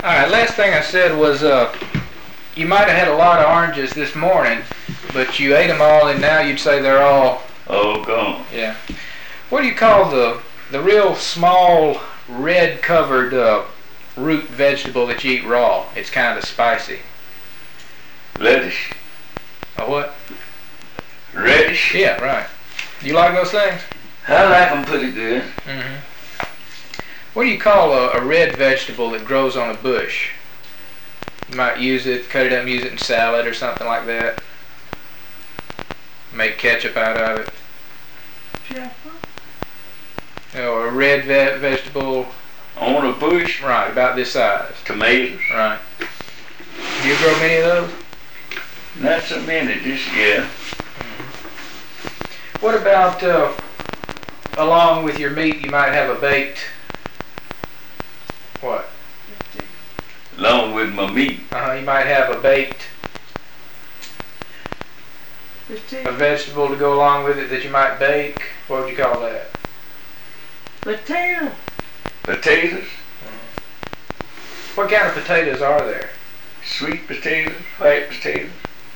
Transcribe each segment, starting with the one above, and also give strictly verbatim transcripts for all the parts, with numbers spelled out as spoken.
Alright, last thing I said was uh, you might have had a lot of oranges this morning, but you ate them all and now you'd say they're all... All gone. Yeah. What do you call the the real small red covered uh, root vegetable that you eat raw? It's kind of spicy. Lettuce. A what? Radish. Yeah, right. Do you like those things? I like them pretty good. Mm-hmm. What do you call a, a red vegetable that grows on a bush? You might use it, cut it up and use it in salad or something like that. Make ketchup out of it. Jackfruit. You know, a red ve vegetable. On a bush. Right, about this size. Tomatoes. Right. Do you grow many of those? Not so many this year. What about, uh, along with your meat, you might have a baked, what? Along with my meat. Uh-huh, you might have a baked, Potato. a vegetable to go along with it that you might bake. What would you call that? Potato. Potatoes. What kind of potatoes are there? Sweet potatoes. White potatoes.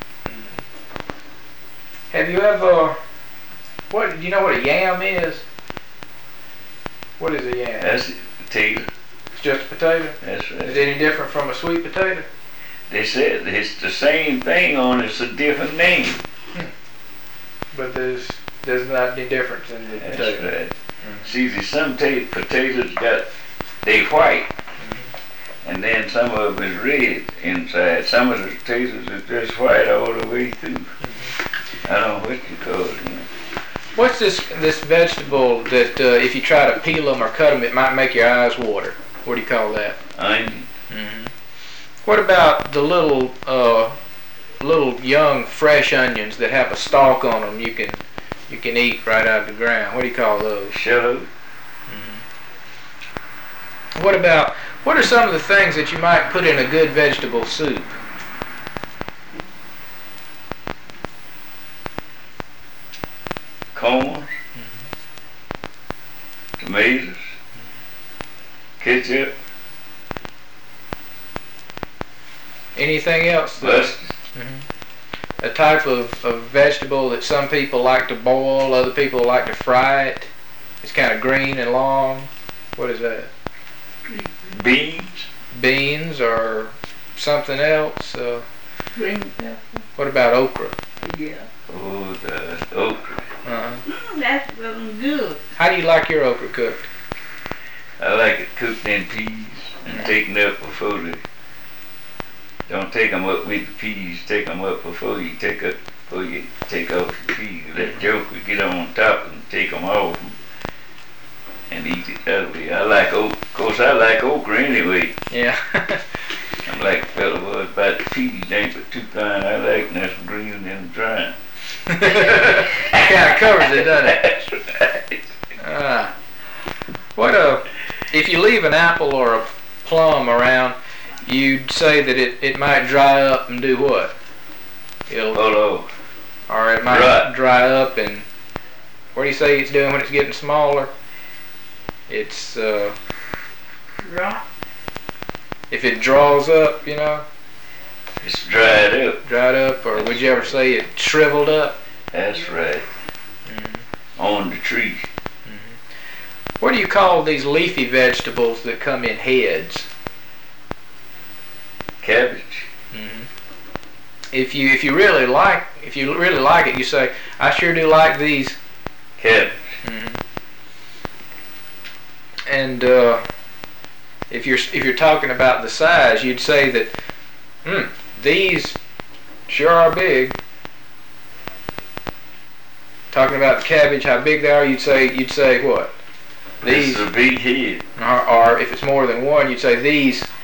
Have you ever, what, do you know what a yam is? What is a yam? That's a potato. It's just a potato? That's Is right. it any different from a sweet potato? They said it's the same thing on it, it's a different name. But there's, there's not any difference in the That's potato. right. See, there's some ta- potatoes got, they white. And then some of them is red inside. Some of the potatoes are just white all the way through. I don't know what you call it. You know. What's this this vegetable that uh, if you try to peel them or cut them, it might make your eyes water? What do you call that? Onion. Mm-hmm. What about the little uh, little young fresh onions that have a stalk on them? You can you can eat right out of the ground. What do you call those? Shallot. Mm-hmm. What about what are some of the things that you might put in a good vegetable soup? Corn. Tomatoes. Ketchup. Anything else? Mustard. Mm-hmm. A type of, of vegetable that some people like to boil, other people like to fry it. It's kind of green and long. What is that? Beans. Beans or something else? Uh, Green pepper. what about okra? Yeah. Oh, the okra. Uh-huh. Mm, that's looking good. How do you like your okra cooked? I like it cooked in peas and taken up before the. Don't take them up with the peas. Take them up before you take up before you take off the peas. Let the joker get on top and take them off and eat it that way. I like okra. Of course, I like okra anyway. Yeah. I'm like the fellow was about the peas. They ain't but too fine. I like them green and dry. Kind of covers it, doesn't it? That's right. Ah. What a, if you leave an apple or a plum around, you'd say that it, it might dry up and do what? It'll, Hello. or it might Dry. dry up and, what do you say it's doing when it's getting smaller? It's, uh, Right. if it draws up, you know, It's dried up. dried up, or would you ever say it shriveled up? That's right. Mm-hmm. On the tree. What do you call these leafy vegetables that come in heads? Cabbage. Mm-hmm. If you if you really like if you really like it, you say, I sure do like these. Cabbage. Mm-hmm. And uh, if you're if you're talking about the size, you'd say that, hmm, these sure are big. Talking about the cabbage, how big they are, you'd say you'd say what? These, It's a big head. or, or if it's more than one, you'd say these